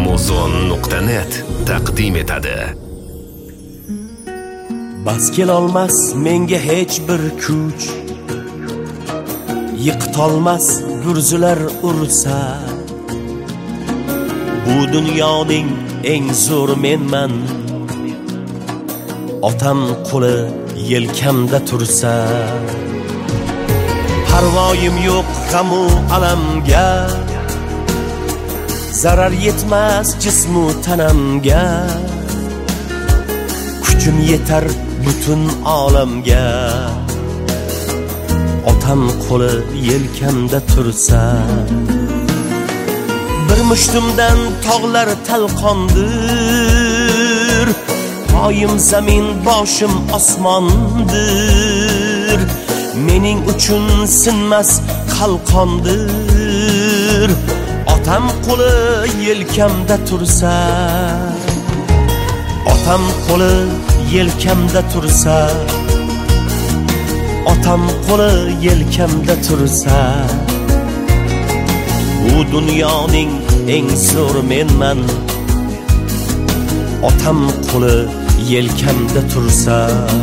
Amazon.net taqdim etadi. Bas kelolmas menga hech bir kuch, yiqitolmas gurzular ursa. Bu dunyoning eng zo'r menman, otam qo'li yelkamda tursa. Parvoyim yo'q g'am-u alamga, zarar yetmas jismu tanamga. Kuchim yetar butun olamga, otam qo'li yelkamda tursa. Bir mushtumdan tog'lar talqondir, poyim zamin boshim osmondir. Mening uchun sinmas qalqondir, otam qo'li yelkamda tursa. Otam qo'li yelkamda tursa. Otam qo'li yelkamda tursa. Bu dunyoning eng zo'r menman, otam qo'li yelkamda tursa.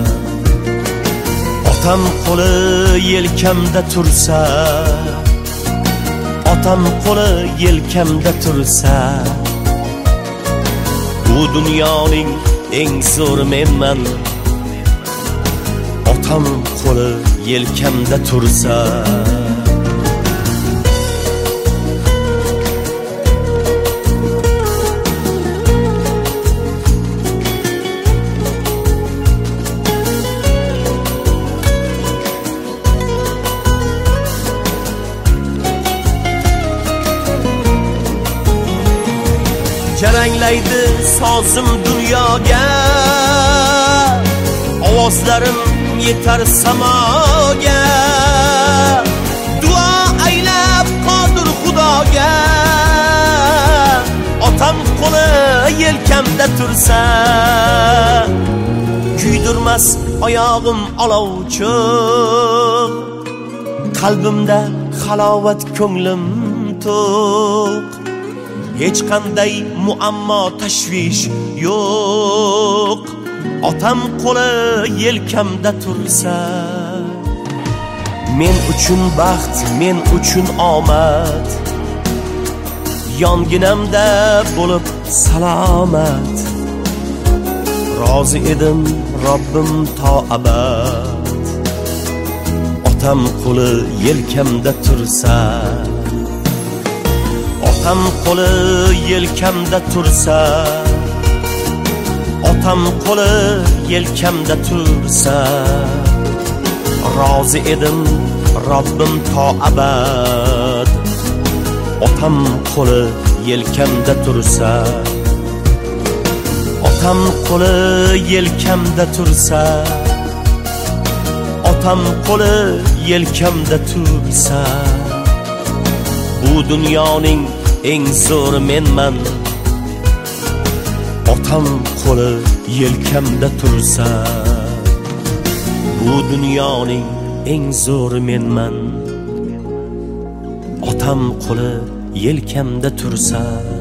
Otam qo'li yelkamda tursa. Otam qo'li yelkamda tursa. Bu dunyoning eng zo'r menman, otam qo'li yelkamda tursa. Jaranglaydi sozim dunyoga, ovozlarim yetar samoga. Duo aylab qodir Xudoga, otam qo'li yelkamda tursa. Kuydirmas oyog'im olovcho'q, qalbimda halovat ko'nglim to'q. Hech qanday muammo tashvish yo'q, otam qo'li yelkamda tursa. Men uchun baxt, men uchun omad, yonginamda bo'lib salomat. Rozi edim Robbim to abad, otam qo'li yelkamda tursa. Otam qo'li yelkamda tursa. Otam qo'li yelkamda tursa. Rozi edim Robbim to abad, otam qo'li yelkamda tursa. Otam qo'li yelkamda tursa. Otam qo'li yelkamda tursa. Bu dunyoning eng zo'r menman, otam qo'li yelkamda tursa. Bu dunyoning eng zo'r menman, otam qo'li yelkamda tursa.